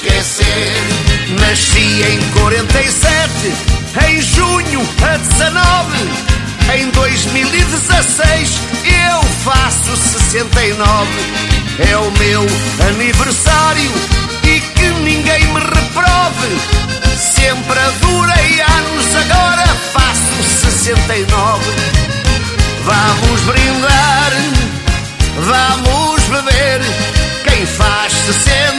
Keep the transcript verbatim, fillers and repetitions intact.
esquecer. Nasci em quarenta e sete, em junho a dezenove. Em dois mil e dezasseis eu faço sessenta e nove. É o meu aniversário e que ninguém me reprove. Sempre adorei anos, agora faço sessenta e nove. Vamos brindar, vamos beber. Quem faz sessenta